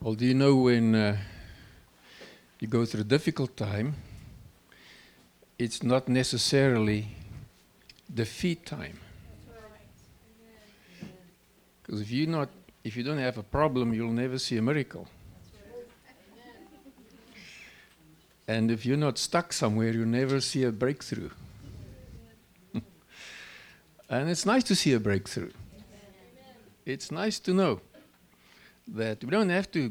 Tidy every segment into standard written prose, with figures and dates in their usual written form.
Well, do you know when you go through a difficult time, it's not necessarily defeat time. Because if you don't have a problem, you'll never see a miracle. And if you're not stuck somewhere, you'll never see a breakthrough. And it's nice to see a breakthrough. It's nice to know that we don't have to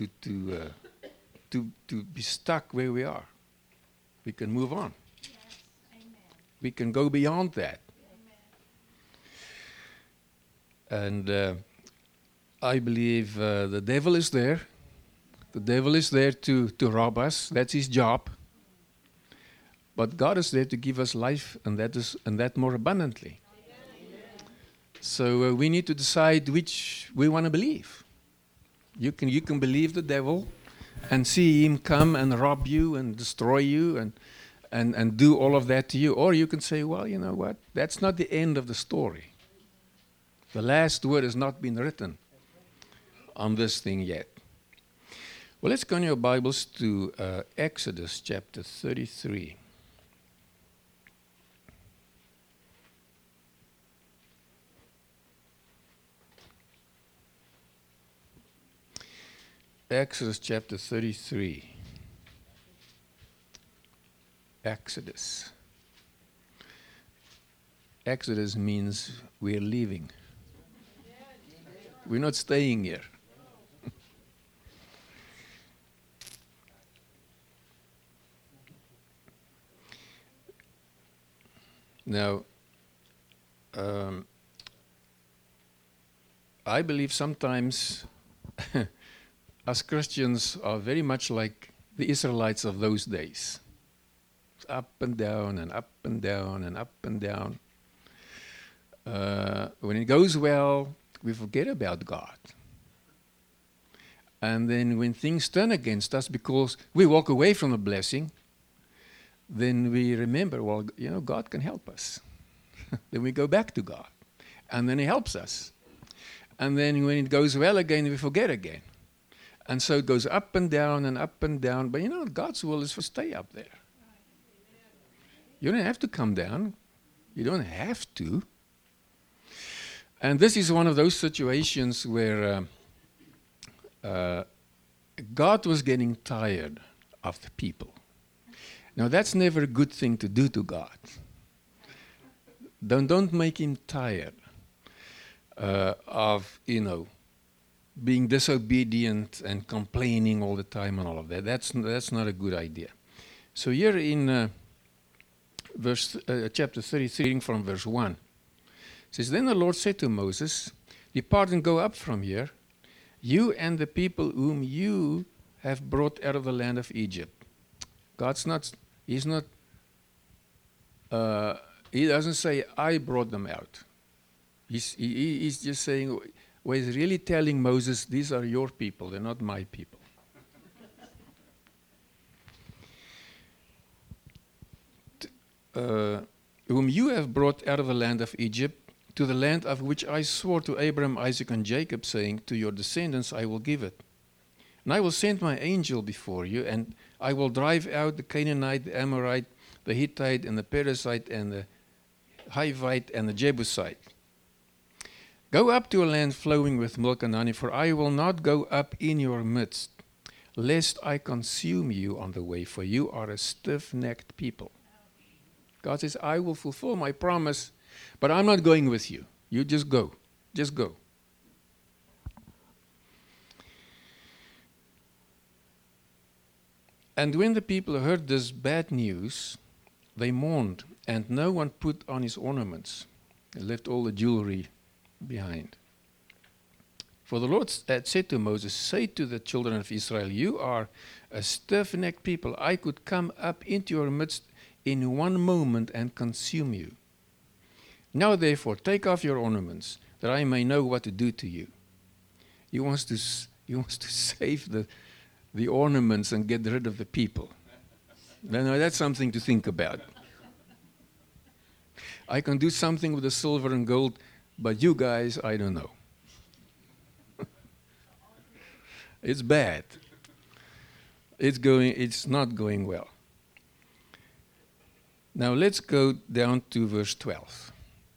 be stuck where we are. We can move on. We can go beyond that. And I believe the devil is there. The devil is there to rob us. That's his job. But God is there to give us life, and that more abundantly. So we need to decide which we want to believe. You can believe the devil and see him come and rob you and destroy you and do all of that to you. Or you can say, well, you know what? That's not the end of the story. The last word has not been written on this thing yet. Well, let's go in your Bibles to Exodus chapter 33. Exodus chapter 33. Exodus. Exodus means we're leaving. We're not staying here. Now, I believe sometimes us Christians are very much like the Israelites of those days. It's up and down and up and down and up and down. When it goes well, we forget about God. And then when things turn against us because we walk away from the blessing, then we remember, well, you know, God can help us. Then we go back to God. And then he helps us. And then when it goes well again, we forget again. And so it goes up and down and up and down. But you know, God's will is to stay up there. You don't have to come down. You don't have to. And this is one of those situations where God was getting tired of the people. Now, that's never a good thing to do to God. Don't make him tired of, being disobedient and complaining all the time and all of that. That's not a good idea. So here in chapter 33, from verse 1, it says, Then the Lord said to Moses, Depart and go up from here, you and the people whom you have brought out of the land of Egypt. He doesn't say, I brought them out. He's just saying, well, he's really telling Moses, these are your people, they're not my people. Whom you have brought out of the land of Egypt, to the land of which I swore to Abraham, Isaac, and Jacob, saying, To your descendants I will give it. And I will send my angel before you, and I will drive out the Canaanite, the Amorite, the Hittite, and the Perizzite, and the Hivite, and the Jebusite. Go up to a land flowing with milk and honey, for I will not go up in your midst, lest I consume you on the way, for you are a stiff-necked people. God says, I will fulfill my promise, but I'm not going with you. You just go. Just go. And when the people heard this bad news, they mourned, and no one put on his ornaments. They left all the jewelry behind. For the Lord had said to Moses, Say to the children of Israel, You are a stiff-necked people. I could come up into your midst in one moment and consume you. Now therefore, take off your ornaments, that I may know what to do to you. He wants to save the ornaments and get rid of the people. Now that's something to think about. I can do something with the silver and gold, but you guys, I don't know. It's bad. It's not going well. Now let's go down to verse 12.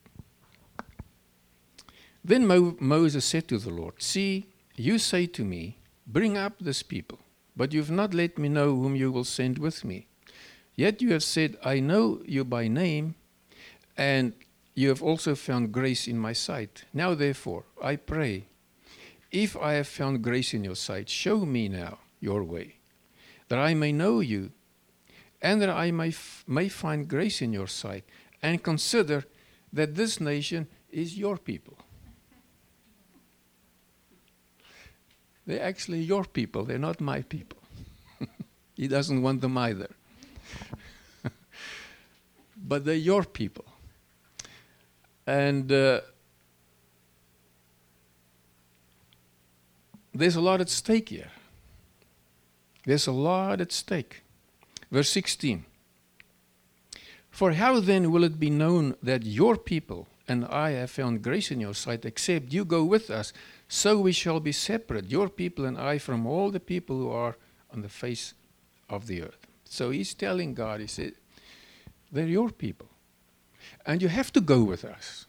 Then Moses said to the Lord, "See, you say to me, 'Bring up this people,' but you've not let me know whom you will send with me. Yet you have said, 'I know you by name, and you have also found grace in my sight.' Now therefore, I pray, if I have found grace in your sight, show me now your way, that I may know you, and that I may find grace in your sight, and consider that this nation is your people." They're actually your people. They're not my people. He doesn't want them either. But they're your people. And there's a lot at stake here. There's a lot at stake. Verse 16. "For how then will it be known that your people and I have found grace in your sight, except you go with us? So we shall be separate, your people and I, from all the people who are on the face of the earth." So he's telling God, he said, they're your people. And you have to go with us.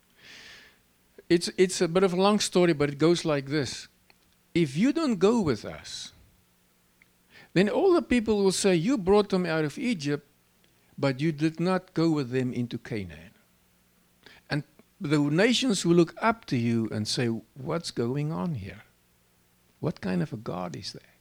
It's a bit of a long story, but it goes like this. If you don't go with us, then all the people will say, "You brought them out of Egypt, but you did not go with them into Canaan." And the nations will look up to you and say, "What's going on here? What kind of a God is that?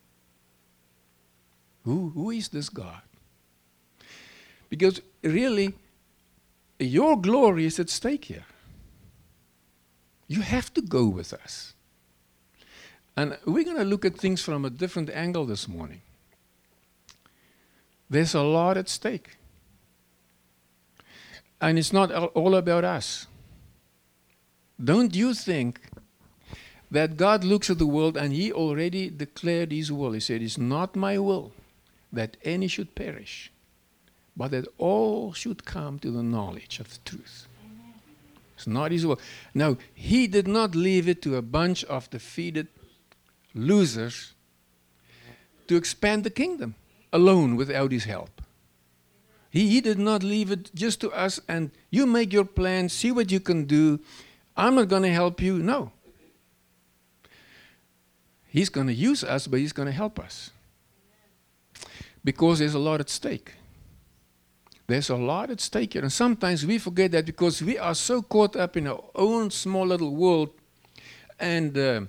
Who is this God?" Because really, your glory is at stake here. You have to go with us. And we're going to look at things from a different angle this morning. There's a lot at stake. And it's not all about us. Don't you think that God looks at the world and he already declared his will? He said, "It's not my will that any should perish, but that all should come to the knowledge of the truth." Amen. It's not his will. Now, he did not leave it to a bunch of defeated losers to expand the kingdom alone without his help. He did not leave it just to us and you make your plan, see what you can do. I'm not going to help you. No. He's going to use us, but he's going to help us. Because there's a lot at stake. There's a lot at stake here. And sometimes we forget that because we are so caught up in our own small little world and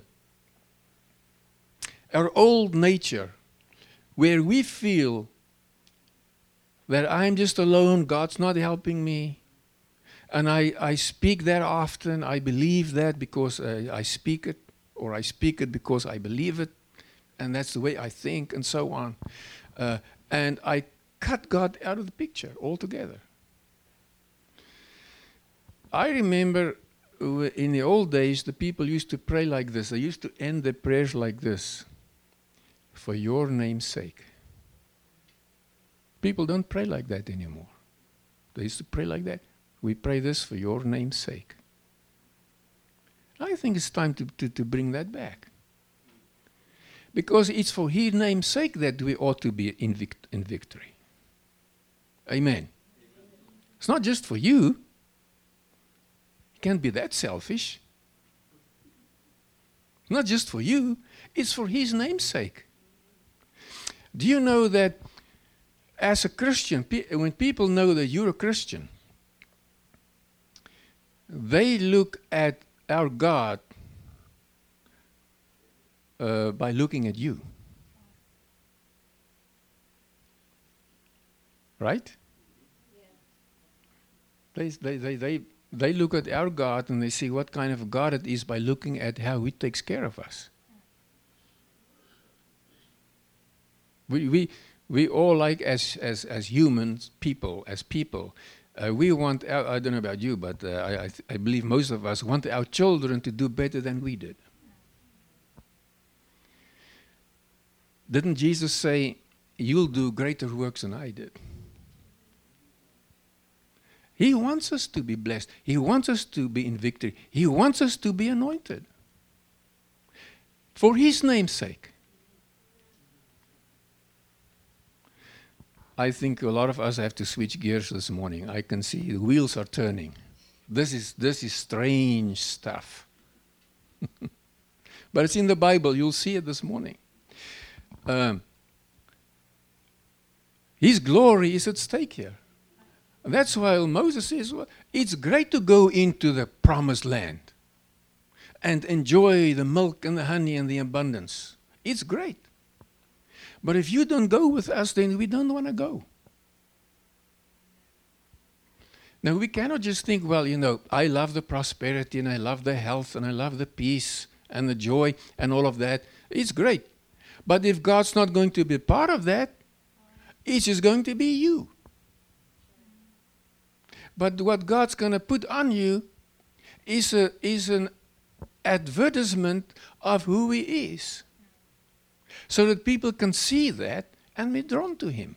our old nature, where we feel that I'm just alone, God's not helping me. And I speak that often. I believe that because I speak it, or I speak it because I believe it, and that's the way I think, and so on. And I cut God out of the picture altogether. I remember in the old days, the people used to pray like this. They used to end their prayers like this: "For your name's sake." People don't pray like that anymore. They used to pray like that. "We pray this for your name's sake." I think it's time to bring that back. Because it's for his name's sake that we ought to be in victory. Amen. It's not just for you. You can't be that selfish. It's not just for you. It's for his name's sake. Do you know that as a Christian, when people know that you're a Christian, they look at our God by looking at you. Right? Yeah. They look at our God and they see what kind of God it is by looking at how he takes care of us. We all, like as humans, people, we want I don't know about you, but I believe most of us want our children to do better than we did. Didn't Jesus say, "You'll do greater works than I did"? He wants us to be blessed. He wants us to be in victory. He wants us to be anointed. For His name's sake. I think a lot of us have to switch gears this morning. I can see the wheels are turning. This is strange stuff. But it's in the Bible. You'll see it this morning. His glory is at stake here. And that's why Moses says, well, it's great to go into the promised land and enjoy the milk and the honey and the abundance. It's great. But if you don't go with us, then we don't want to go. Now, we cannot just think, well, I love the prosperity and I love the health and I love the peace and the joy and all of that. It's great. But if God's not going to be part of that, it's just going to be you. But what God's going to put on you is an advertisement of who He is. So that people can see that and be drawn to Him.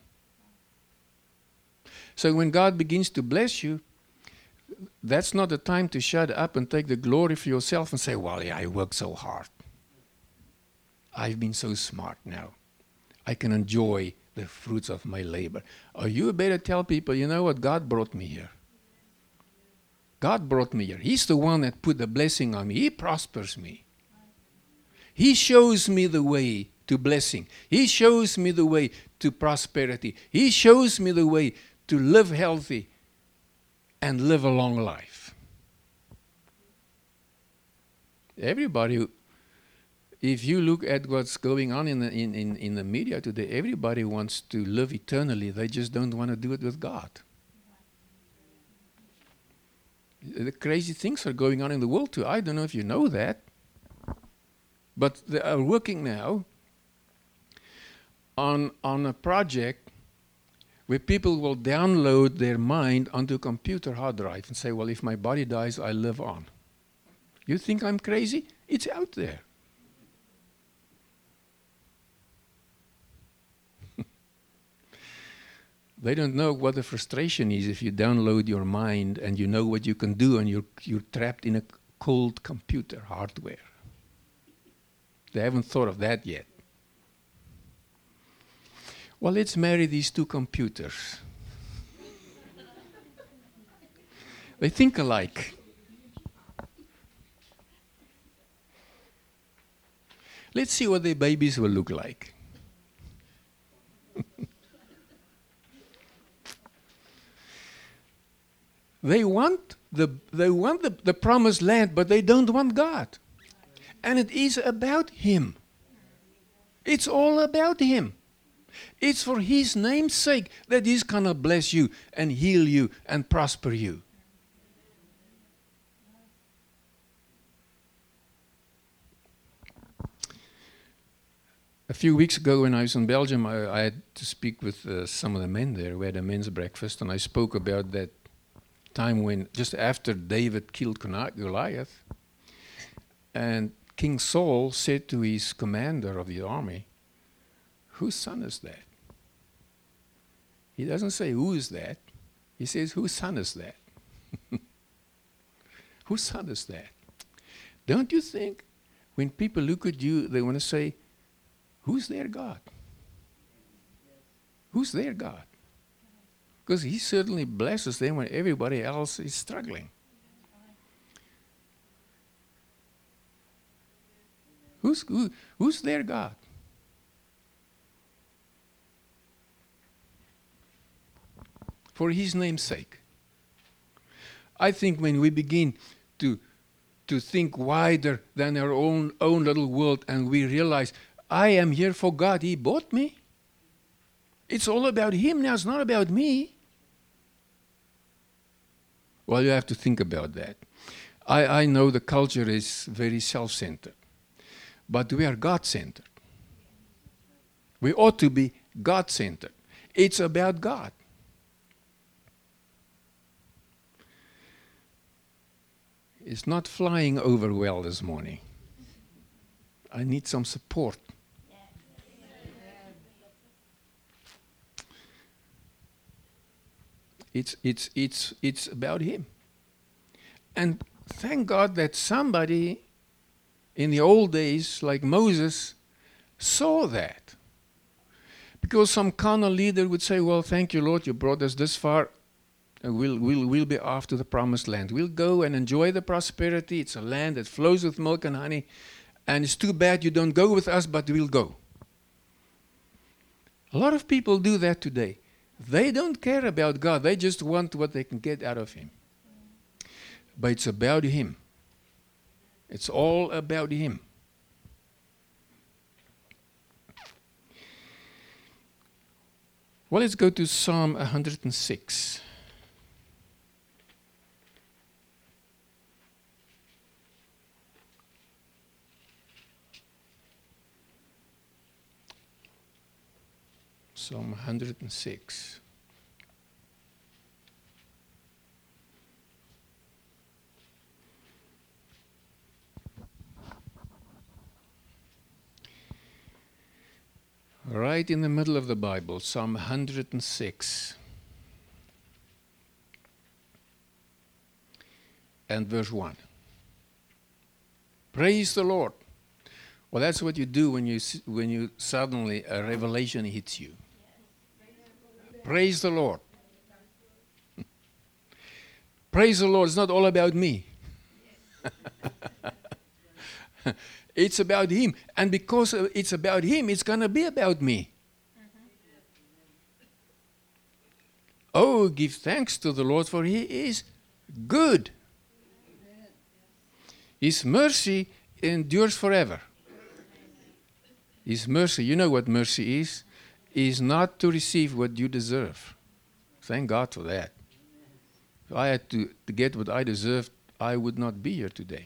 So when God begins to bless you, that's not the time to shut up and take the glory for yourself and say, well, yeah, I worked so hard. I've been so smart now. I can enjoy the fruits of my labor. Or you better tell people, you know what, God brought me here. God brought me here. He's the one that put the blessing on me. He prospers me. He shows me the way to blessing. He shows me the way to prosperity. He shows me the way to live healthy and live a long life. Everybody, if you look at what's going on in the media today, everybody wants to live eternally. They just don't want to do it with God. The crazy things are going on in the world too. I don't know if you know that. But they are working now on a project where people will download their mind onto a computer hard drive and say, well, if my body dies, I live on. You think I'm crazy? It's out there. They don't know what the frustration is if you download your mind and you know what you can do and you're trapped in a cold computer hardware. They haven't thought of that yet. Well, let's marry these two computers. They think alike. Let's see what their babies will look like. They want the promised land, but they don't want God. And it is about Him. It's all about Him. It's for His name's sake that He's going to bless you and heal you and prosper you. A few weeks ago when I was in Belgium, I had to speak with some of the men there. We had a men's breakfast, and I spoke about that time when, just after David killed Goliath, and King Saul said to his commander of the army, whose son is that? He doesn't say, who is that? He says, whose son is that? Whose son is that? Don't you think when people look at you, they want to say, who's their God? Who's their God? Because He certainly blesses them when everybody else is struggling. Who's their God? For His name's sake. I think when we begin to think wider than our own little world and we realize, I am here for God, He bought me. It's all about Him now, it's not about me. Well, you have to think about that. I know the culture is very self-centered, but we are God-centered. We ought to be God-centered. It's about God. It's not flying over well this morning. I need some support. It's about Him. And thank God that somebody in the old days, like Moses, saw that. Because some carnal leader would say, well, thank you, Lord, you brought us this far. We'll be off to the promised land. We'll go and enjoy the prosperity. It's a land that flows with milk and honey. And it's too bad you don't go with us, but we'll go. A lot of people do that today. They don't care about God. They just want what they can get out of Him. But it's about Him. It's all about Him. Well, let's go to Psalm 106. Psalm 106. Right in the middle of the Bible, Psalm 106. And verse 1. Praise the Lord. Well, that's what you do when you suddenly a revelation hits you. Praise the Lord. Praise the Lord. It's not all about me. It's about Him. And because it's about Him, it's going to be about me. Oh, give thanks to the Lord, for He is good. His mercy endures forever. His mercy, you know what mercy is not to receive what you deserve. Thank God for that. If I had to get what I deserved, I would not be here today.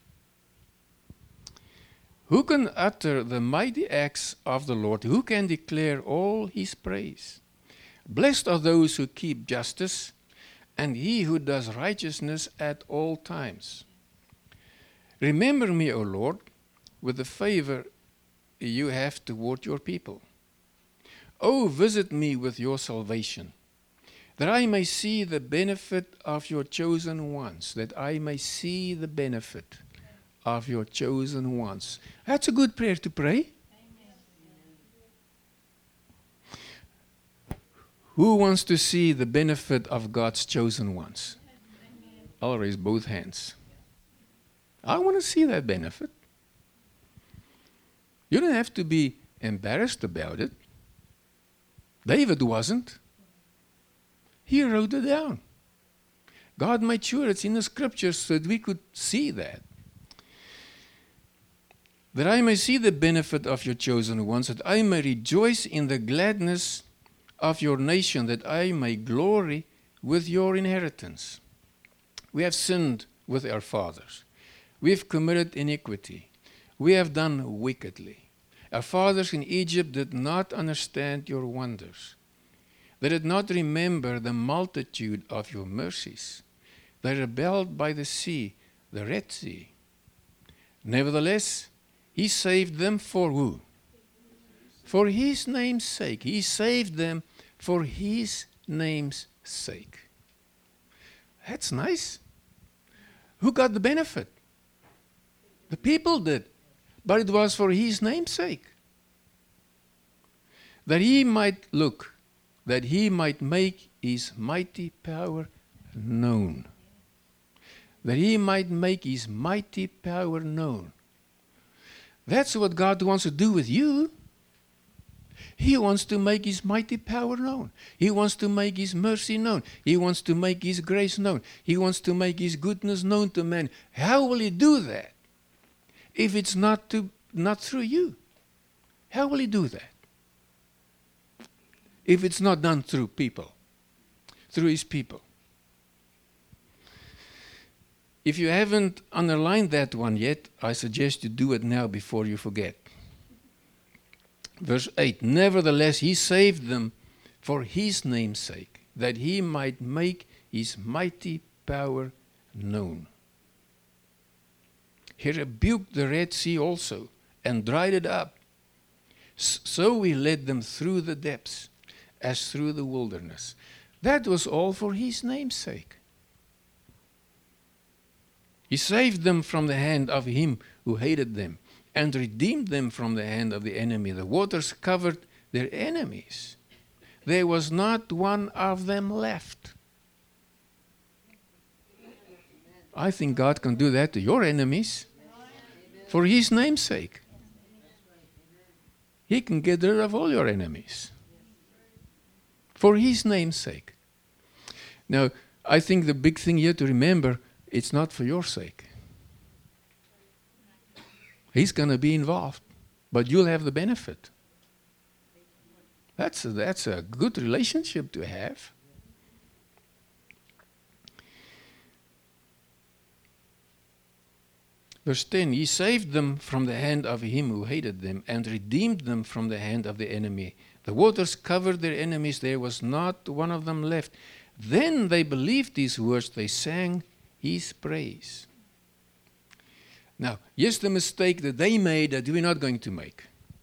Who can utter the mighty acts of the Lord? Who can declare all His praise? Blessed are those who keep justice, and he who does righteousness at all times. Remember me, O Lord, with the favor you have toward your people. Oh, visit me with your salvation, that I may see the benefit of your chosen ones, that I may see the benefit of your chosen ones. That's a good prayer to pray. Who wants to see the benefit of God's chosen ones? I'll raise both hands. I want to see that benefit. You don't have to be embarrassed about it. David wasn't. He wrote it down. God made sure it's in the scriptures so that we could see that. That I may see the benefit of your chosen ones, that I may rejoice in the gladness of your nation, that I may glory with your inheritance. We have sinned with our fathers. We have committed iniquity. We have done wickedly. Our fathers in Egypt did not understand your wonders. They did not remember the multitude of your mercies. They rebelled by the sea, the Red Sea. Nevertheless, He saved them for who? For His name's sake. He saved them for His name's sake. That's nice. Who got the benefit? The people did. But it was for His name's sake. That He might look, that He might make His mighty power known. That He might make His mighty power known. That's what God wants to do with you. He wants to make His mighty power known. He wants to make His mercy known. He wants to make His grace known. He wants to make His goodness known to men. How will He do that if it's not through you? How will He do that if it's not done through people, through His people? If you haven't underlined that one yet, I suggest you do it now before you forget. Verse 8, nevertheless, He saved them for His name's sake, that He might make His mighty power known. He rebuked the Red Sea also and dried it up. So He led them through the depths as through the wilderness. That was all for His name's sake. He saved them from the hand of him who hated them, and redeemed them from the hand of the enemy. The waters covered their enemies. There was not one of them left. I think God can do that to your enemies for His name's sake. He can get rid of all your enemies for His name's sake. Now, I think the big thing here to remember, it's not for your sake. He's going to be involved, but you'll have the benefit. That's a good relationship to have. Verse 10, He saved them from the hand of him who hated them and redeemed them from the hand of the enemy. The waters covered their enemies. There was not one of them left. Then they believed these words. They sang His praise. Now, here's the mistake that they made that we're not going to make.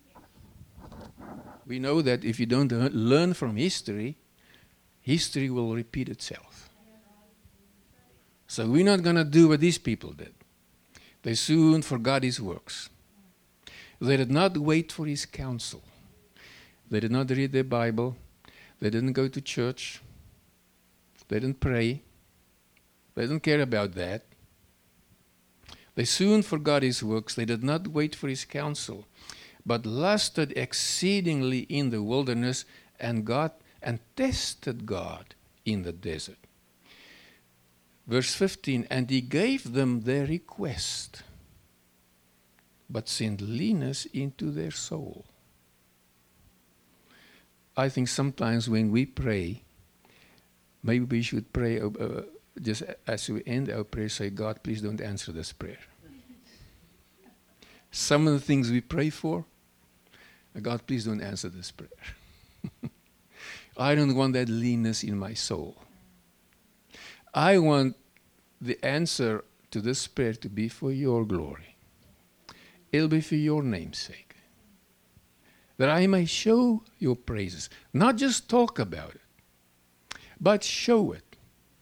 We know that if you don't learn from history, history will repeat itself. So we're not going to do what these people did. They soon forgot His works. They did not wait for His counsel. They did not read their Bible. They didn't go to church. They didn't pray. They didn't care about that. They soon forgot His works. They did not wait for His counsel, but lusted exceedingly in the wilderness and tested God in the desert. Verse 15, and He gave them their request, but sent leanness into their soul. I think sometimes when we pray, maybe we should pray, just as we end our prayer, say, God, please don't answer this prayer. Some of the things we pray for, God, please don't answer this prayer. I don't want that leanness in my soul. I want the answer to this prayer to be for your glory. It'll be for your name's sake. That I may show your praises. Not just talk about it, but show it.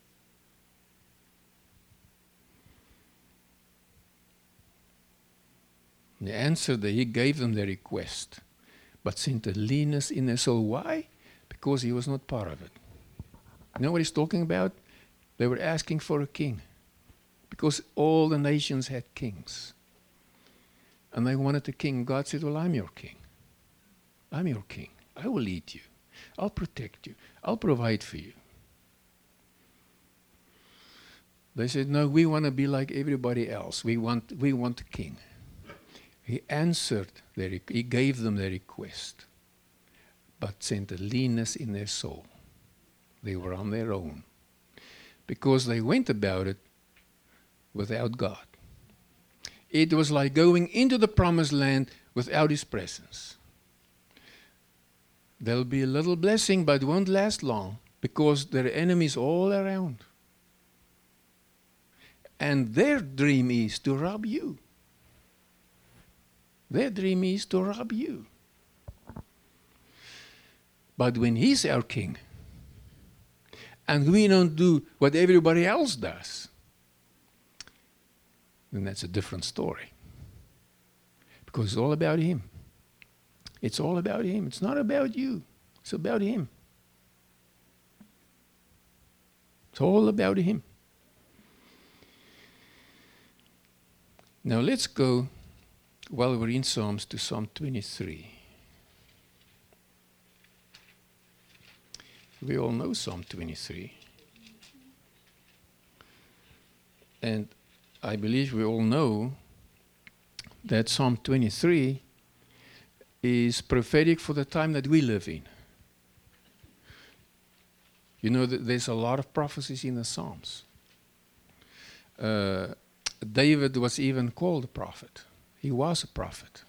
The answer that He gave them their request, but sent a leanness in their soul. Why? Because He was not part of it. You know what He's talking about? They were asking for a king. Because all the nations had kings. And they wanted a king. God said, well, I'm your king. I'm your king. I will lead you. I'll protect you. I'll provide for you. They said, no, we want to be like everybody else. We want a king. He answered, He gave them their request, but sent a leanness in their soul. They were on their own. Because they went about it without God. It was like going into the promised land without His presence. There'll be a little blessing, but it won't last long because there are enemies all around. And their dream is to rob you. Their dream is to rob you. But when He's our king, and we don't do what everybody else does, then that's a different story. Because it's all about Him. It's all about Him. It's not about you. It's about Him. It's all about Him. Now let's go, while we're in Psalms, to Psalm 23. We all know Psalm 23. And I believe we all know that Psalm 23 is prophetic for the time that we live in. You know that there's a lot of prophecies in the Psalms. David was even called a prophet. He was a prophet.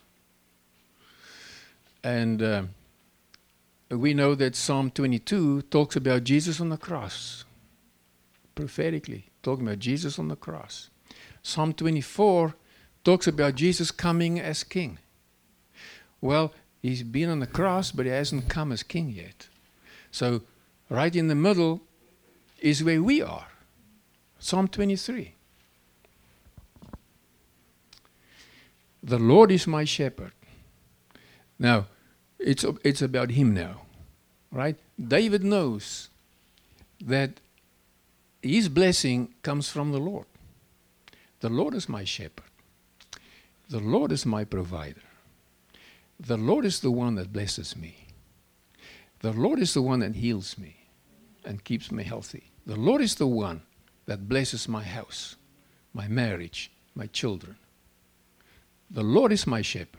And we know that Psalm 22 talks about Jesus on the cross. Prophetically, talking about Jesus on the cross. Psalm 24 talks about Jesus coming as king. Well, He's been on the cross, but He hasn't come as king yet. So, right in the middle is where we are. Psalm 23. The Lord is my shepherd. Now, it's about him now, right? David knows that his blessing comes from the Lord. The Lord is my shepherd. The Lord is my provider. The Lord is the one that blesses me. The Lord is the one that heals me and keeps me healthy. The Lord is the one that blesses my house, my marriage, my children. The Lord is my shepherd.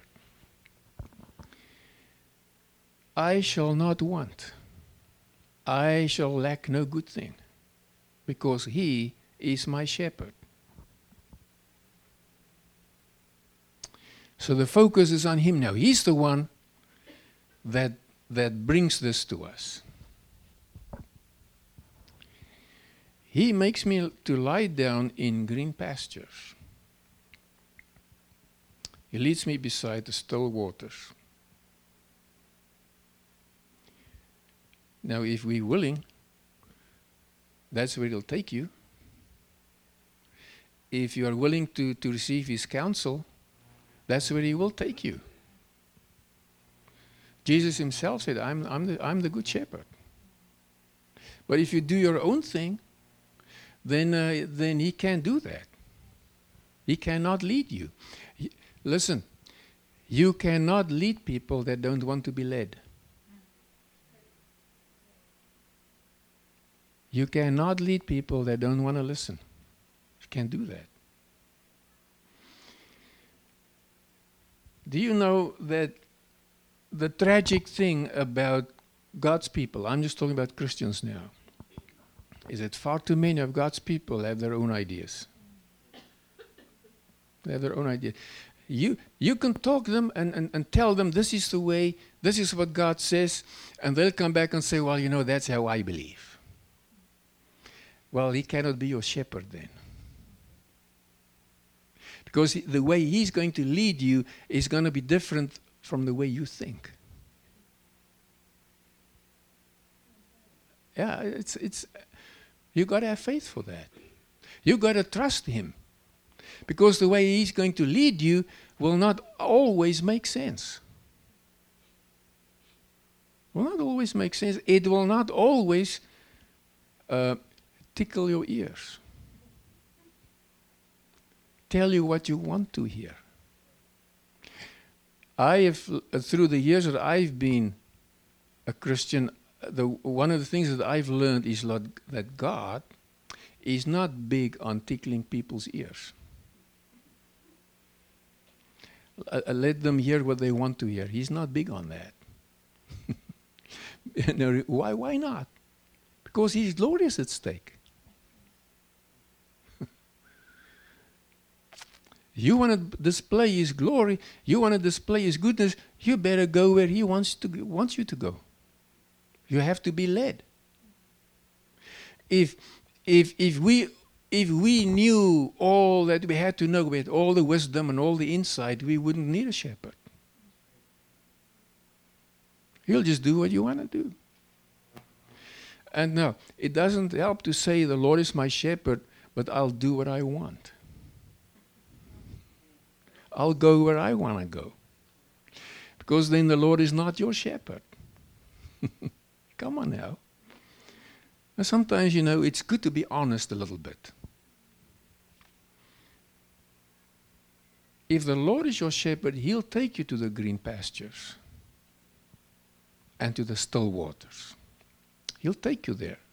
I shall not want. I shall lack no good thing, because he is my shepherd. So the focus is on him now. He's the one that brings this to us. He makes me to lie down in green pastures. He leads me beside the still waters. Now, if we're willing, that's where he'll take you. If you are willing to receive his counsel, that's where he will take you. Jesus himself said, I'm the good shepherd. But if you do your own thing, then he can't do that. He cannot lead you. Listen, you cannot lead people that don't want to be led. You cannot lead people that don't want to listen. You can't do that. Do you know that the tragic thing about God's people, I'm just talking about Christians now, is that far too many of God's people have their own ideas. They have their own ideas. You can talk to them and tell them this is the way, this is what God says, and they'll come back and say, well, that's how I believe. Well, he cannot be your shepherd then. Because the way he's going to lead you is going to be different from the way you think. Yeah, it's you got to have faith for that. You got to trust him. Because the way he's going to lead you will not always make sense. Will not always make sense. It will not always tickle your ears. Tell you what you want to hear. I have, through the years that I've been a Christian, one of the things that I've learned is that God is not big on tickling people's ears. Let them hear what they want to hear. He's not big on that. Why not? Because his glory is at stake. You want to display his glory, you want to display his goodness, you better go where he wants you to go. You have to be led. If we knew all that we had to know, with all the wisdom and all the insight, we wouldn't need a shepherd. He'll just do what you want to do. And no, it doesn't help to say the Lord is my shepherd, but I'll do what I want. I'll go where I want to go. Because then the Lord is not your shepherd. Come on now. And sometimes, it's good to be honest a little bit. If the Lord is your shepherd, he'll take you to the green pastures and to the still waters. He'll take you there.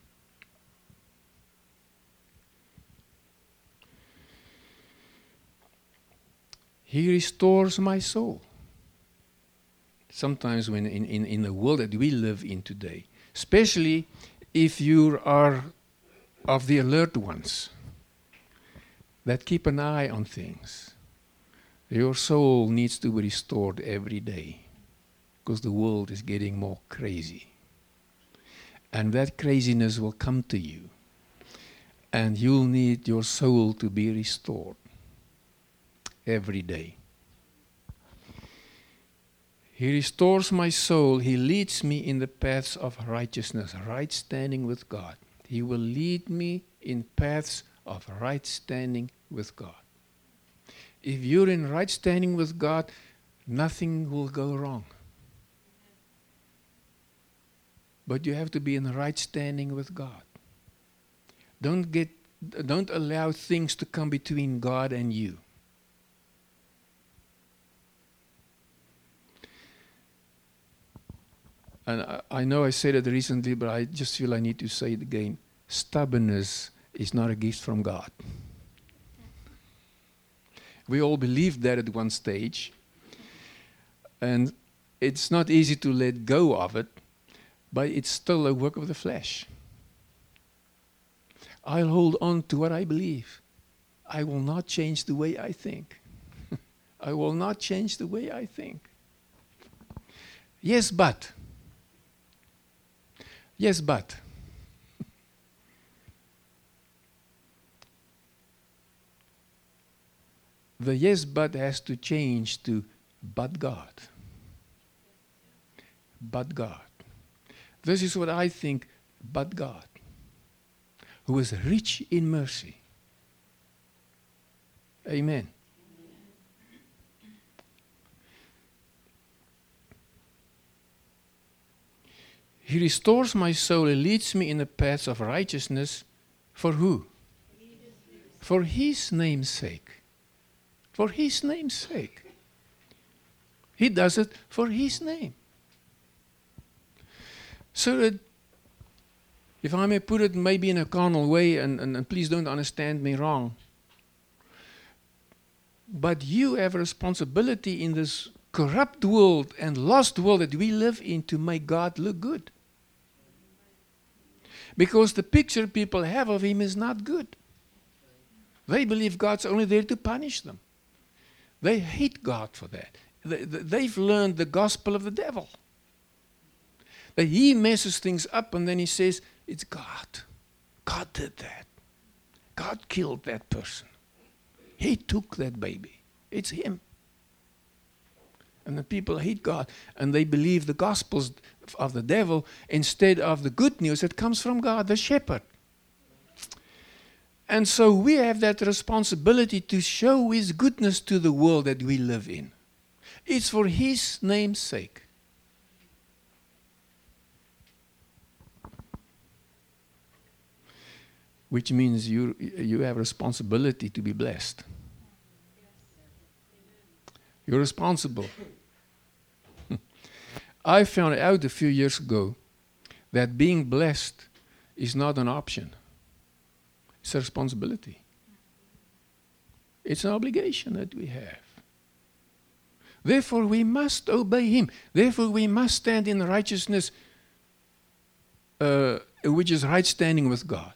He restores my soul. Sometimes when in the world that we live in today, especially if you are of the alert ones that keep an eye on things, your soul needs to be restored every day because the world is getting more crazy. And that craziness will come to you. And you'll need your soul to be restored every day. He restores my soul. He leads me in the paths of righteousness, right standing with God. He will lead me in paths of right standing with God. If you're in right standing with God, nothing will go wrong. But you have to be in right standing with God. Don't allow things to come between God and you. And I know I said it recently, but I just feel I need to say it again. Stubbornness is not a gift from God. We all believed that at one stage. And it's not easy to let go of it, but it's still a work of the flesh. I'll hold on to what I believe. I will not change the way I think. I will not change the way I think. Yes, but. Yes, but. The yes, but has to change to but God. But God. This is what I think, but God, who is rich in mercy. Amen. He restores my soul and leads me in the paths of righteousness. For who? For His name's sake. For His name's sake. He does it for His name. So that, if I may put it maybe in a carnal way, and please don't understand me wrong, but you have a responsibility in this corrupt world and lost world that we live in to make God look good. Because the picture people have of Him is not good. They believe God's only there to punish them. They hate God for that. They've learned the gospel of the devil. That he messes things up and then he says, it's God. God did that. God killed that person. He took that baby. It's Him. And the people hate God and they believe the gospels of the devil instead of the good news that comes from God, the shepherd. And so we have that responsibility to show His goodness to the world that we live in. It's for His name's sake. Which means you have responsibility to be blessed. You're responsible. I found out a few years ago that being blessed is not an option. It's a responsibility. It's an obligation that we have. Therefore, we must obey Him. Therefore, we must stand in righteousness, which is right standing with God.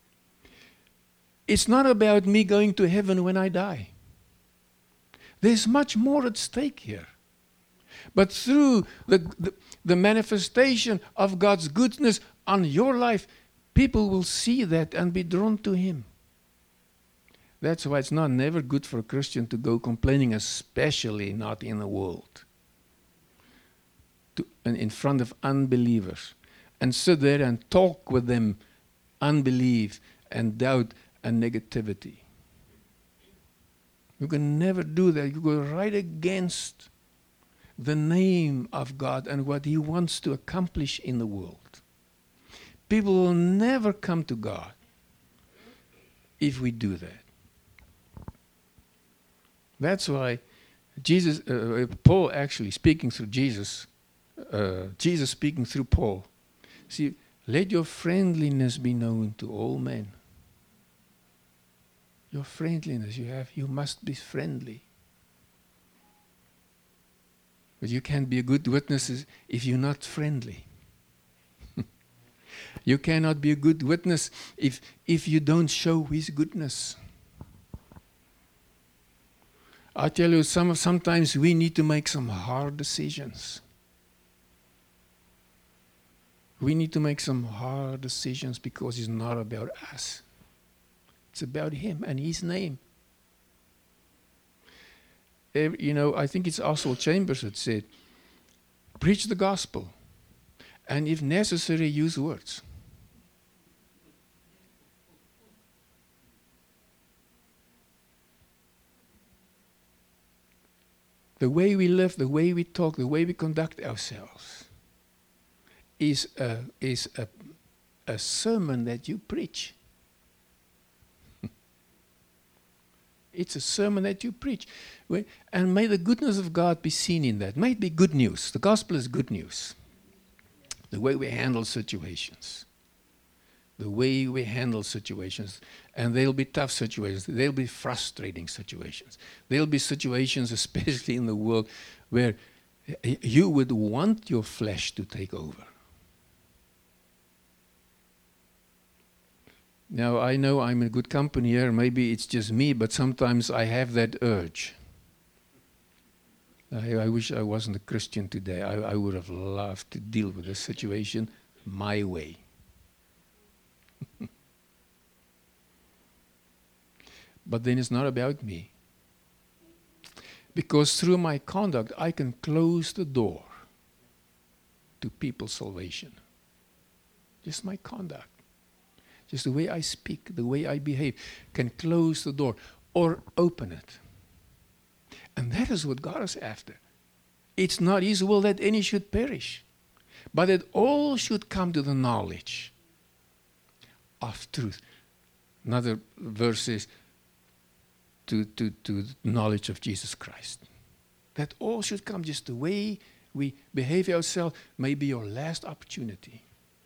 It's not about me going to heaven when I die. There's much more at stake here. But through the manifestation of God's goodness on your life, people will see that and be drawn to Him. That's why it's never good for a Christian to go complaining, especially not in the world, and in front of unbelievers, and sit there and talk with them unbelief and doubt and negativity. You can never do that. You go right against the name of God and what He wants to accomplish in the world. People will never come to God if we do that. That's why Paul actually speaking through Jesus, Jesus speaking through Paul. See, let your friendliness be known to all men. Your friendliness you must be friendly. But you can't be a good witness if you're not friendly. You cannot be a good witness if you don't show His goodness. I tell you, sometimes we need to make some hard decisions. We need to make some hard decisions because it's not about us. It's about Him and His name. I think it's Oswald Chambers that said, preach the gospel, and if necessary, use words. The way we live, the way we talk, the way we conduct ourselves is a sermon that you preach. It's a sermon that you preach. And may the goodness of God be seen in that. May it be good news. The gospel is good news. The way we handle situations. The way we handle situations. And there'll be tough situations. There'll be frustrating situations. There'll be situations, especially in the world, where you would want your flesh to take over. Now, I know I'm in good company here. Maybe it's just me, but sometimes I have that urge. I wish I wasn't a Christian today. I would have loved to deal with this situation my way. But then it's not about me. Because through my conduct, I can close the door to people's salvation. Just my conduct. Just the way I speak, the way I behave, can close the door or open it. And that is what God is after. It's not His will that any should perish, but that all should come to the knowledge of truth. Another verse is to knowledge of Jesus Christ. That all should come. Just the way we behave ourselves may be your last opportunity.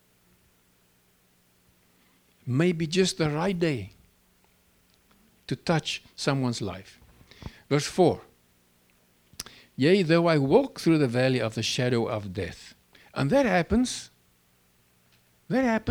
Maybe just the right day to touch someone's life. Verse 4. Yea, though I walk through the valley of the shadow of death. And that happens. That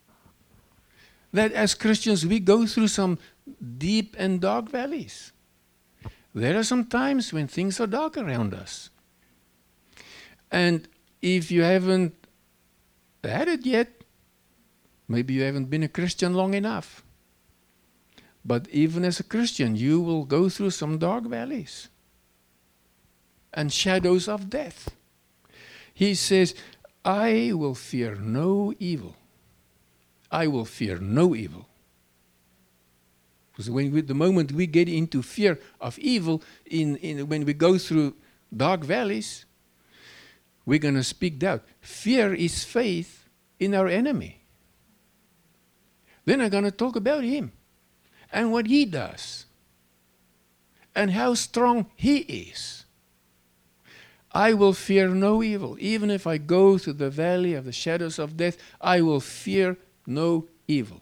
as Christians we go through some deep and dark valleys. There are some times when things are dark around us. And if you haven't had it yet, maybe you haven't been a Christian long enough. But even as a Christian, you will go through some dark valleys and shadows of death. He says, I will fear no evil. I will fear no evil. Because the moment we get into fear of evil, when we go through dark valleys, we're going to speak doubt. Fear is faith in our enemy. Then I'm going to talk about him and what he does and how strong he is. I will fear no evil. Even if I go through the valley of the shadows of death, I will fear no evil.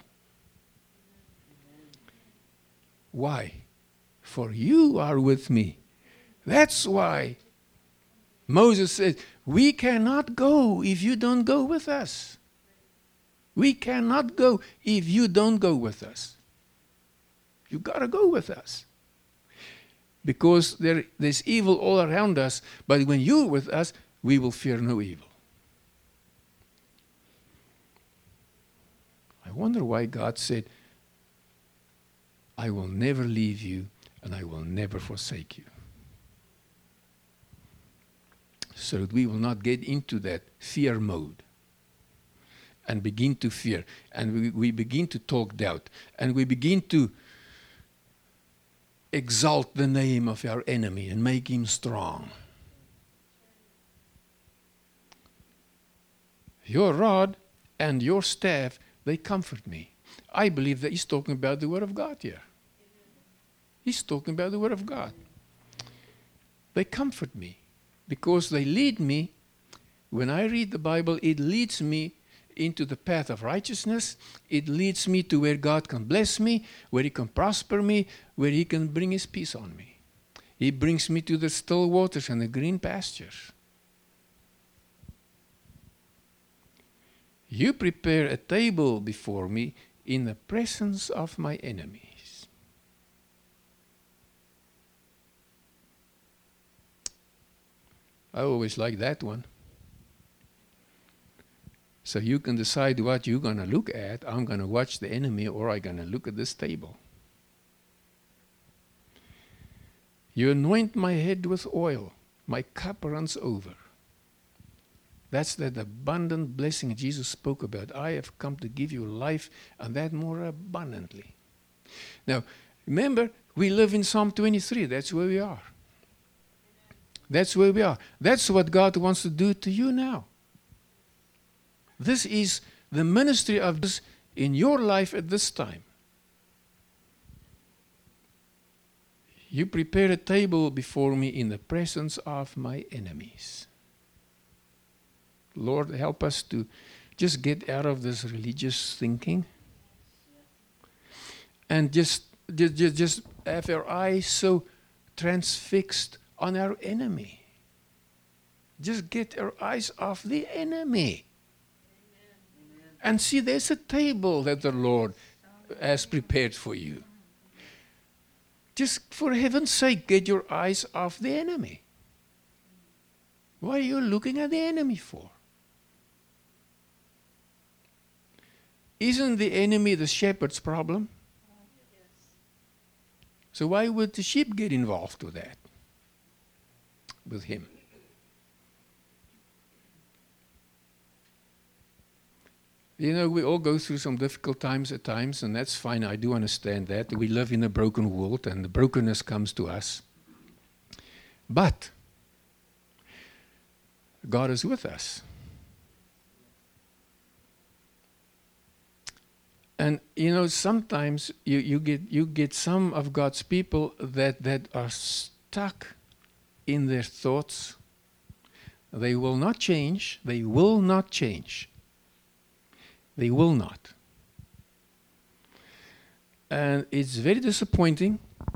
Why? For you are with me. That's why Moses said, we cannot go if you don't go with us. We cannot go if you don't go with us. You got to go with us. Because there's evil all around us, but when you're with us, we will fear no evil. I wonder why God said, I will never leave you and I will never forsake you. So that we will not get into that fear mode and begin to fear. And we begin to talk doubt. And we begin to exalt the name of our enemy and make him strong. Your rod and your staff, they comfort me. I believe that he's talking about the Word of God here. He's talking about the Word of God. They comfort me because they lead me. When I read the Bible, it leads me into the path of righteousness. It leads me to where God can bless me, where He can prosper me, where He can bring His peace on me. He brings me to the still waters and the green pastures. You prepare a table before me in the presence of my enemies. I always like that one. So you can decide what you're going to look at. I'm going to watch the enemy or I'm going to look at this table. You anoint my head with oil. My cup runs over. That's that abundant blessing Jesus spoke about. I have come to give you life and that more abundantly. Now, remember, we live in Psalm 23. That's where we are. That's where we are. That's what God wants to do to you now. This is the ministry of this in your life at this time. You prepare a table before me in the presence of my enemies. Lord, help us to just get out of this religious thinking and just have our eyes so transfixed on our enemy. Just get our eyes off the enemy. Amen. And see, there's a table that the Lord has prepared for you. Just for heaven's sake, get your eyes off the enemy. What are you looking at the enemy for? Isn't the enemy the shepherd's problem? So why would the sheep get involved with that? With him? You know, we all go through some difficult times at times, and that's fine. I do understand that. We live in a broken world, and the brokenness comes to us. But God is with us. And you know, sometimes you get some of God's people that are stuck in their thoughts. They will not change. They will not change. They will not. And it's very disappointing.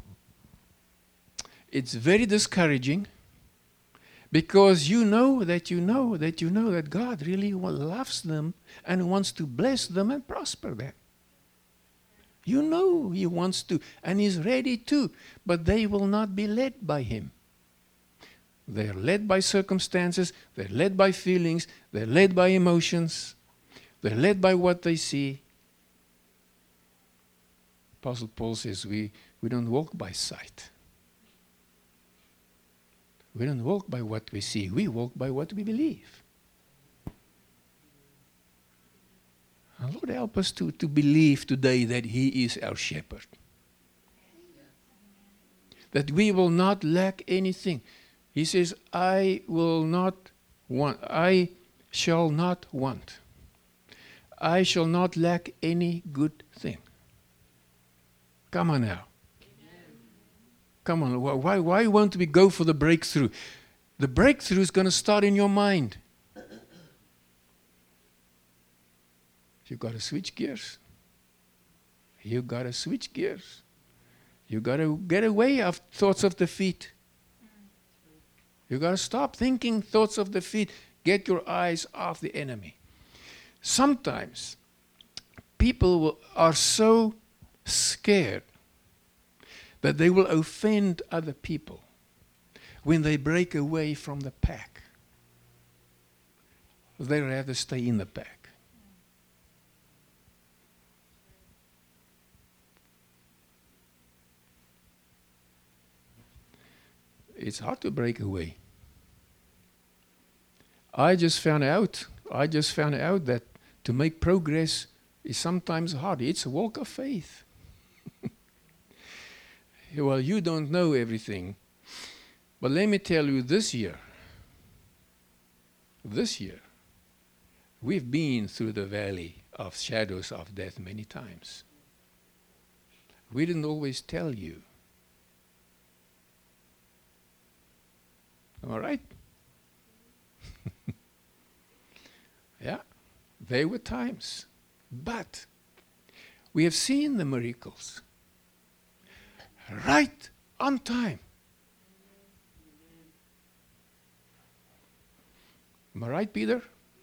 It's very discouraging. Because you know that God really loves them and wants to bless them and prosper them. You know He wants to, and He's ready to, but they will not be led by Him. They're led by circumstances, they're led by feelings, they're led by emotions, they're led by what they see. Apostle Paul says we don't walk by sight. We don't walk by what we see, we walk by what we believe. And Lord, help us to believe today that He is our shepherd. That we will not lack anything. He says, I shall not want. I shall not lack any good thing. Come on now. Come on. Why won't we go for the breakthrough? The breakthrough is going to start in your mind. You've got to switch gears. You've got to switch gears. You've got to get away of thoughts of defeat. You've got to stop thinking thoughts of defeat. Get your eyes off the enemy. Sometimes people are so scared that they will offend other people when they break away from the pack. They'd rather stay in the pack. It's hard to break away. I just found out that to make progress is sometimes hard. It's a walk of faith. Well, you don't know everything. But let me tell you, this year, we've been through the valley of shadows of death many times. We didn't always tell you. All right? Yeah, there were times. But we have seen the miracles. Right on time. Am I right, Peter?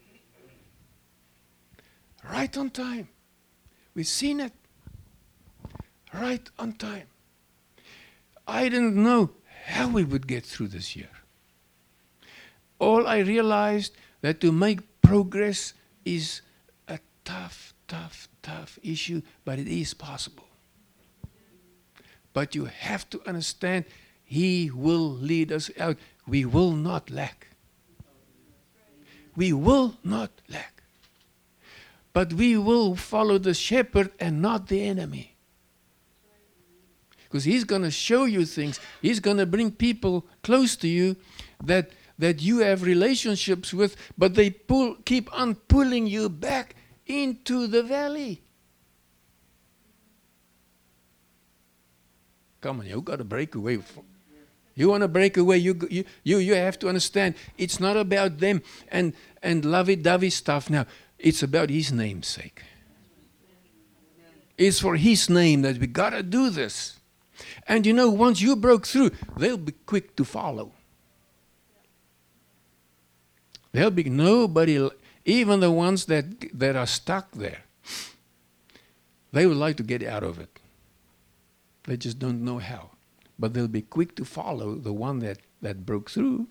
Right on time. We've seen it. Right on time. I didn't know how we would get through this year. All I realized that to make progress is a tough issue, but it is possible. But you have to understand, He will lead us out. We will not lack. We will not lack. But we will follow the shepherd and not the enemy. Because He's going to show you things. He's going to bring people close to you that you have relationships with, but they keep on pulling you back into the valley. Come on, you got to break away. You want to break away, you have to understand it's not about them and lovey-dovey stuff now. It's about His name's sake. It's for His name that we got to do this. And you know, once you broke through, they'll be quick to follow. There'll be nobody, even the ones that are stuck there. They would like to get out of it. They just don't know how. But they'll be quick to follow the one that broke through.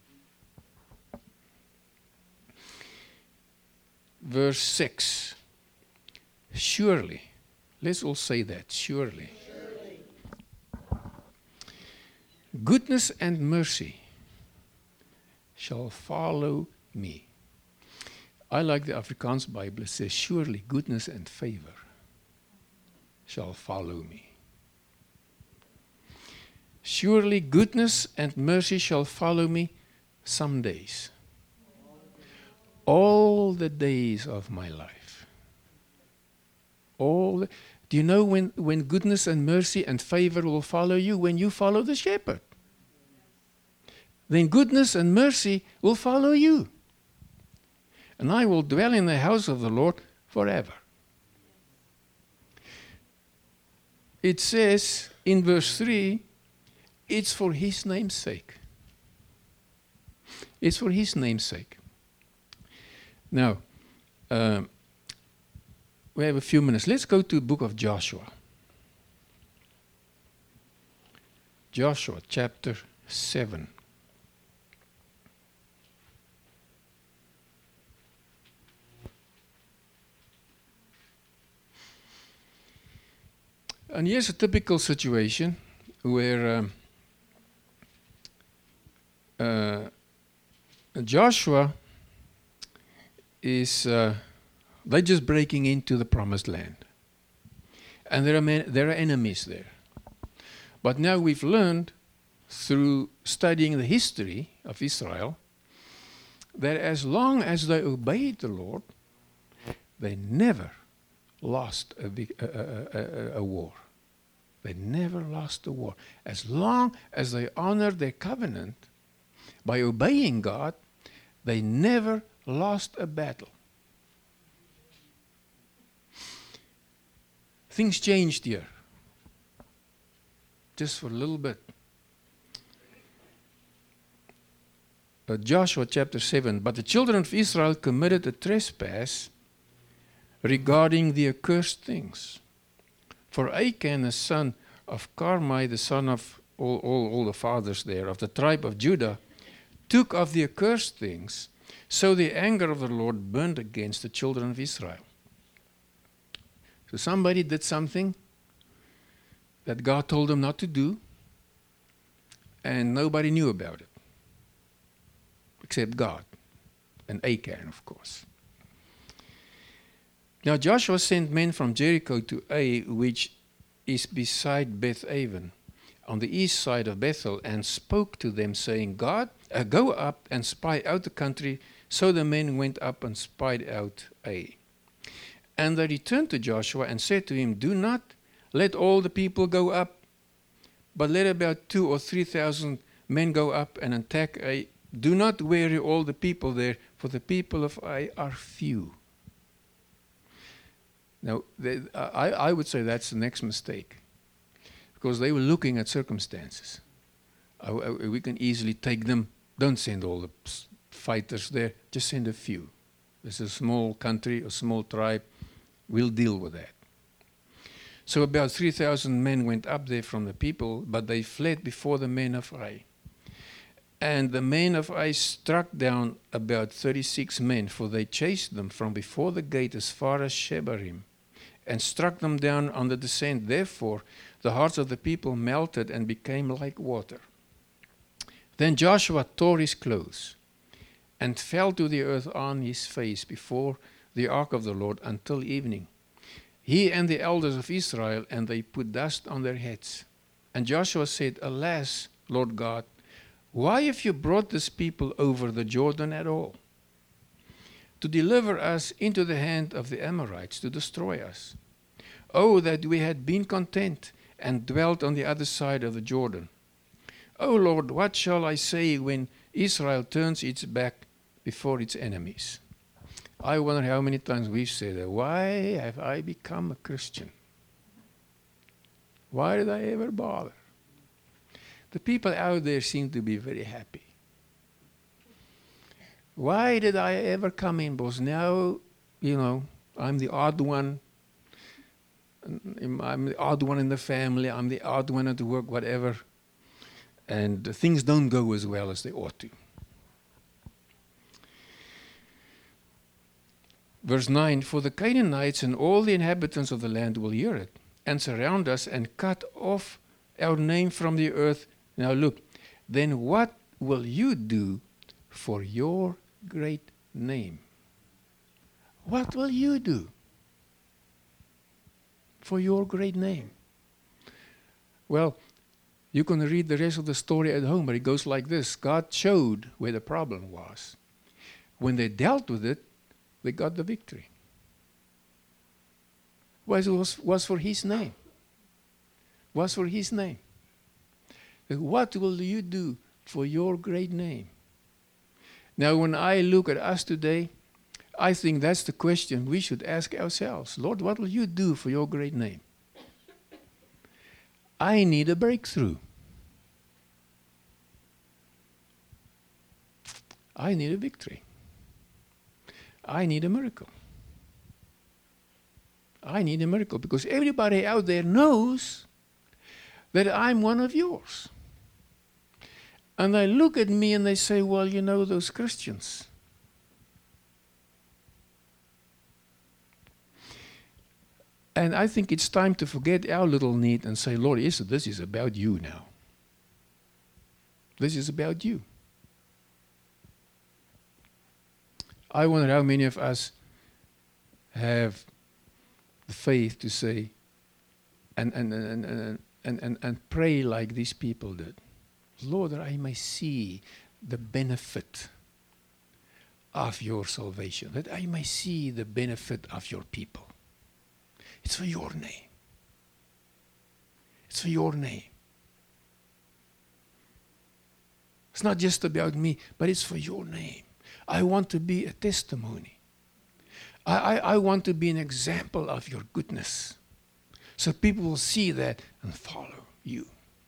Verse 6. Surely. Let's all say that. Surely. Goodness and mercy shall follow me. I like the Afrikaans Bible. It says, surely goodness and favor shall follow me. Surely goodness and mercy shall follow me some days. All the days of my life. Do you know when goodness and mercy and favor will follow you? When you follow the shepherd. Then goodness and mercy will follow you. And I will dwell in the house of the Lord forever. It says in verse 3, it's for His name's sake. It's for His name's sake. Now, we have a few minutes. Let's go to the book of Joshua. Joshua chapter 7. And here's a typical situation where Joshua is they're just breaking into the promised land. And there are enemies there. But now we've learned through studying the history of Israel that as long as they obeyed the Lord, they never lost a war. They never lost a war. As long as they honored their covenant, by obeying God, they never lost a battle. Things changed here. Just for a little bit. Joshua chapter 7. But the children of Israel committed a trespass regarding the accursed things. For Achan, the son of Carmi, the son of all the fathers there, of the tribe of Judah, took of the accursed things. So the anger of the Lord burned against the children of Israel. So somebody did something that God told them not to do, and nobody knew about it, except God, and Achan, of course. Now Joshua sent men from Jericho to Ai, which is beside Beth-aven, on the east side of Bethel, and spoke to them, saying, go up and spy out the country. So the men went up and spied out Ai. And they returned to Joshua and said to him, do not let all the people go up, but let about 2,000 or 3,000 men go up and attack Ai. Do not weary all the people there, for the people of Ai are few. Now, I would say that's the next mistake, because they were looking at circumstances. We can easily take them. Don't send all the fighters there. Just send a few. This is a small country, a small tribe. We'll deal with that. So about 3,000 men went up there from the people, but they fled before the men of Ai. And the men of Ai struck down about 36 men, for they chased them from before the gate as far as Shebarim, and struck them down on the descent. Therefore, the hearts of the people melted and became like water. Then Joshua tore his clothes and fell to the earth on his face before the ark of the Lord until evening, he and the elders of Israel, and they put dust on their heads. And Joshua said, Alas, Lord God, Why have you brought this people over the Jordan at all? To deliver us into the hand of the Amorites, to destroy us. Oh, that we had been content and dwelt on the other side of the Jordan. Oh Lord, what shall I say when Israel turns its back before its enemies? I wonder how many times we've said that. Why have I become a Christian? Why did I ever bother? The people out there seem to be very happy. Why did I ever come in? Because now, I'm the odd one. I'm the odd one in the family. I'm the odd one at work, whatever. And things don't go as well as they ought to. Verse 9, for the Canaanites and all the inhabitants of the land will hear it and surround us and cut off our name from the earth. Now look, then what will you do for your great name? What will you do for your great name? Well, you can read the rest of the story at home, but it goes like this. God showed where the problem was. When they dealt with it, they got the victory. Was for His name. Was for His name. What will you do for your great name? Now, when I look at us today, I think that's the question we should ask ourselves. Lord, what will you do for your great name? I need a breakthrough. I need a victory. I need a miracle. I need a miracle because everybody out there knows that I'm one of yours. And they look at me and they say, well, those Christians. And I think it's time to forget our little need and say, Lord, yes, this is about you now. This is about you. I wonder how many of us have the faith to say and pray like these people did. Lord, that I may see the benefit of your salvation, that I may see the benefit of your people. It's for your name. It's for your name. It's not just about me, but it's for your name. I want to be a testimony. I want to be an example of your goodness. So people will see that and follow you.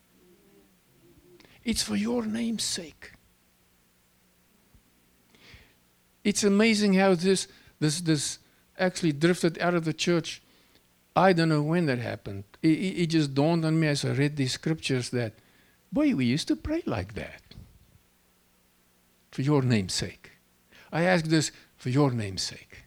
It's for your name's sake. It's amazing how this actually drifted out of the church. I don't know when that happened. It just dawned on me as I read these scriptures that, boy, we used to pray like that. For your name's sake. I ask this for your name's sake.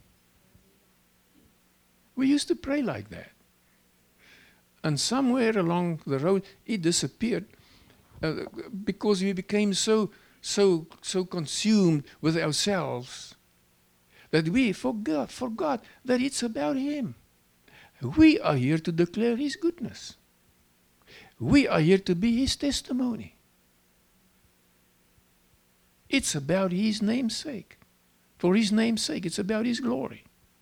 We used to pray like that. And somewhere along the road, it disappeared because we became so consumed with ourselves that we forgot that it's about Him. We are here to declare His goodness. We are here to be His testimony. It's about His name's sake. For His name's sake, it's about His glory.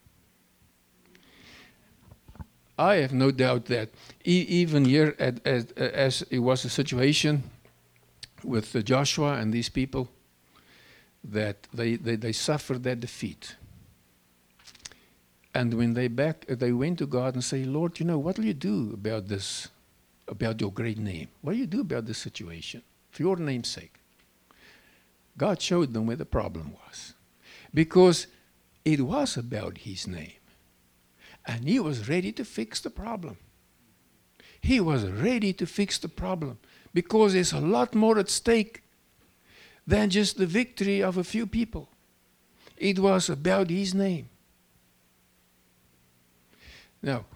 I have no doubt that even here, as it was a situation with Joshua and these people, that they suffered that defeat. And when they went to God and say, Lord, what will you do about this, about your great name? What do you do about this situation? For your name's sake. God showed them where the problem was. Because it was about His name. And He was ready to fix the problem. He was ready to fix the problem. Because there's a lot more at stake than just the victory of a few people. It was about His name. Now,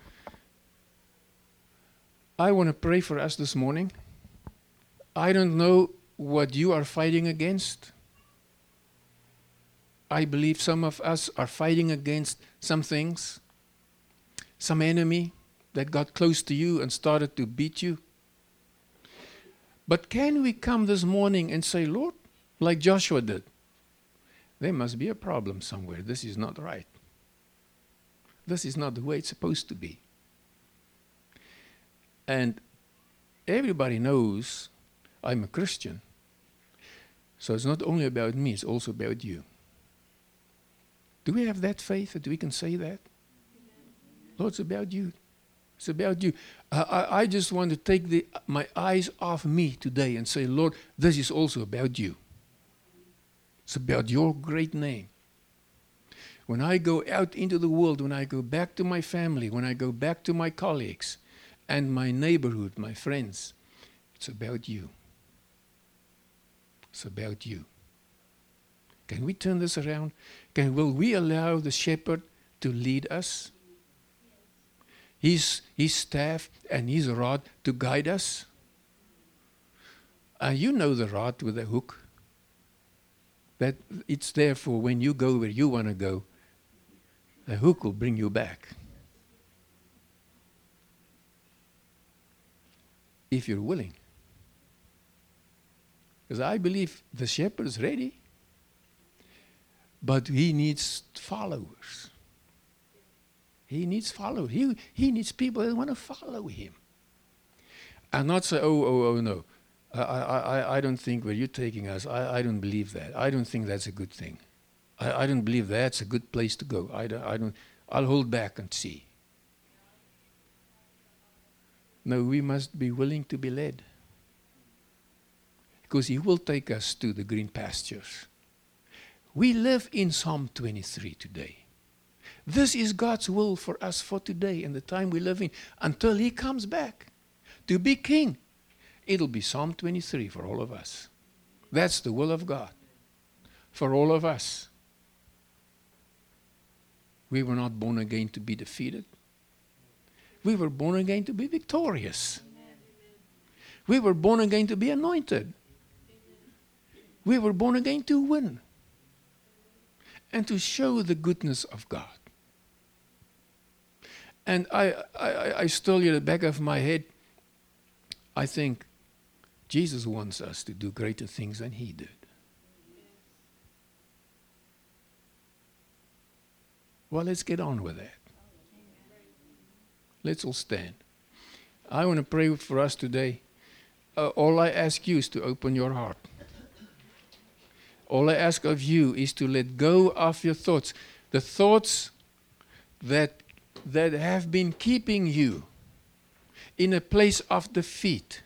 I want to pray for us this morning. I don't know what you are fighting against. I believe some of us are fighting against some things, some enemy that got close to you and started to beat you. But can we come this morning and say, Lord, like Joshua did, there must be a problem somewhere. This is not right. This is not the way it's supposed to be. And everybody knows I'm a Christian. So it's not only about me, it's also about you. Do we have that faith that we can say that? Lord, it's about you. It's about you. I just want to take my eyes off me today and say, Lord, this is also about you. It's about your great name. When I go out into the world, when I go back to my family, when I go back to my colleagues and my neighborhood, my friends, it's about you. It's about you. Can we turn this around? Will we allow the shepherd to lead us? His staff and his rod to guide us? You know the rod with the hook. That it's there for when you go where you want to go. The hook will bring you back. If you're willing. Because I believe the shepherd is ready. But he needs followers. He needs followers. He needs people that want to follow him. And not say, oh, no. I don't think where you're taking us, I don't believe that. I don't think that's a good thing. I don't believe that's a good place to go. I'll hold back and see. No, we must be willing to be led. Because he will take us to the green pastures. We live in Psalm 23 today. This is God's will for us for today and the time we live in until he comes back to be king. It'll be Psalm 23 for all of us. That's the will of God for all of us. We were not born again to be defeated. We were born again to be victorious. We were born again to be anointed. We were born again to win and to show the goodness of God. And I still, in the back of my head, I think Jesus wants us to do greater things than he did. Well, let's get on with that. Let's all stand. I want to pray for us today. All I ask you is to open your heart. All I ask of you is to let go of your thoughts. The thoughts that have been keeping you in a place of defeat.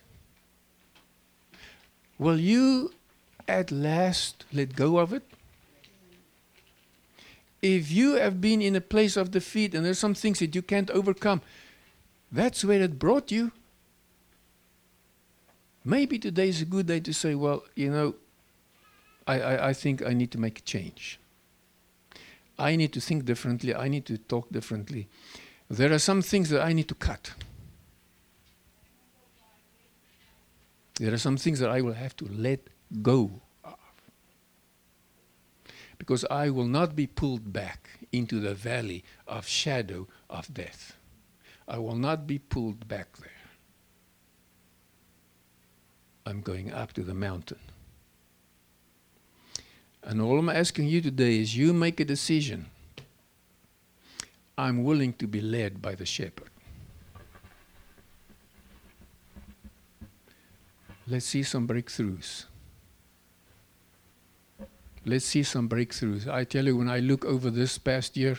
Will you at last let go of it? If you have been in a place of defeat and there's some things that you can't overcome, that's where it brought you. Maybe today is a good day to say, well, I think I need to make a change. I need to think differently. I need to talk differently. There are some things that I need to cut. There are some things that I will have to let go of. Because I will not be pulled back into the valley of shadow of death. I will not be pulled back there. I'm going up to the mountain. And all I'm asking you today is you make a decision. I'm willing to be led by the shepherd. Let's see some breakthroughs. Let's see some breakthroughs. I tell you, when I look over this past year,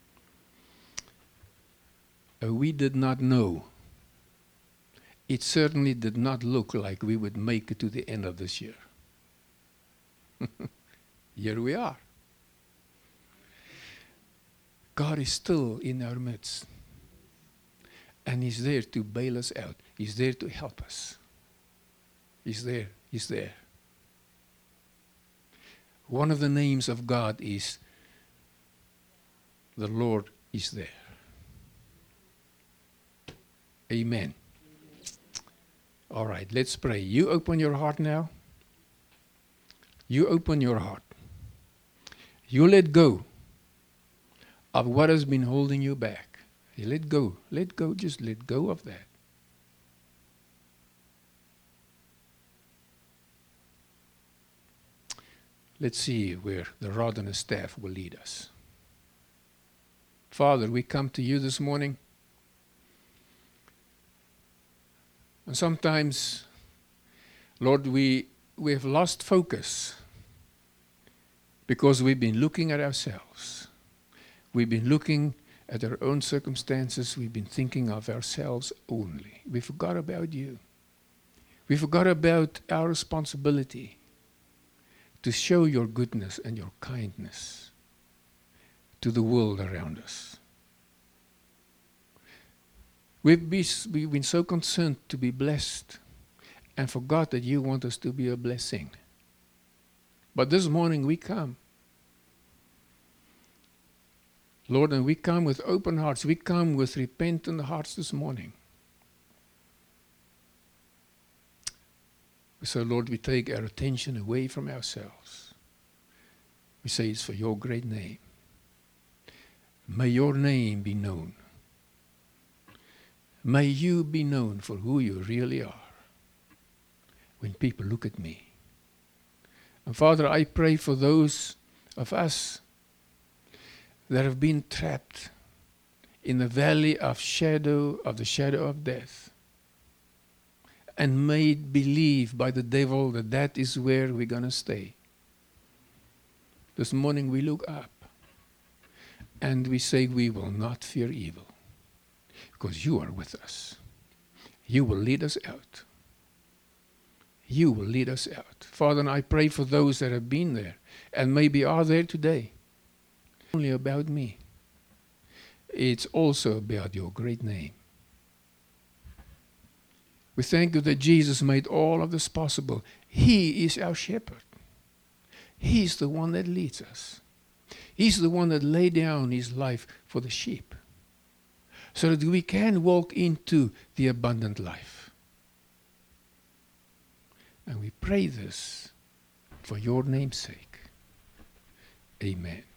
we did not know. It certainly did not look like we would make it to the end of this year. Here we are. God is still in our midst. And he's there to bail us out. He's there to help us. He's there. He's there. One of the names of God is the Lord is there. Amen. All right, let's pray. You open your heart now. You open your heart. You let go of what has been holding you back. You let go. Let go. Just let go of that. let's see where the rod and the staff will lead us. Father, we come to you this morning. And sometimes, Lord, we have lost focus because we've been looking at ourselves. We've been looking at our own circumstances. We've been thinking of ourselves only. We forgot about you. We forgot about our responsibility to show your goodness and your kindness to the world around us. We've been so concerned to be blessed and forgot that you want us to be a blessing. But this morning we come. Lord, and we come with open hearts. We come with repentant hearts this morning. So, Lord, we take our attention away from ourselves. We say it's for your great name. May your name be known. May you be known for who you really are when people look at me. And Father, I pray for those of us that have been trapped in the valley of the shadow of death, and made believe by the devil that that is where we're going to stay. This morning we look up and we say we will not fear evil because you are with us. You will lead us out. You will lead us out. Father, and I pray for those that have been there and maybe are there today. Only about me. It's also about your great name. We thank you that Jesus made all of this possible. He is our shepherd. He's the one that leads us. He's the one that laid down his life for the sheep so that we can walk into the abundant life. And we pray this for your name's sake. Amen.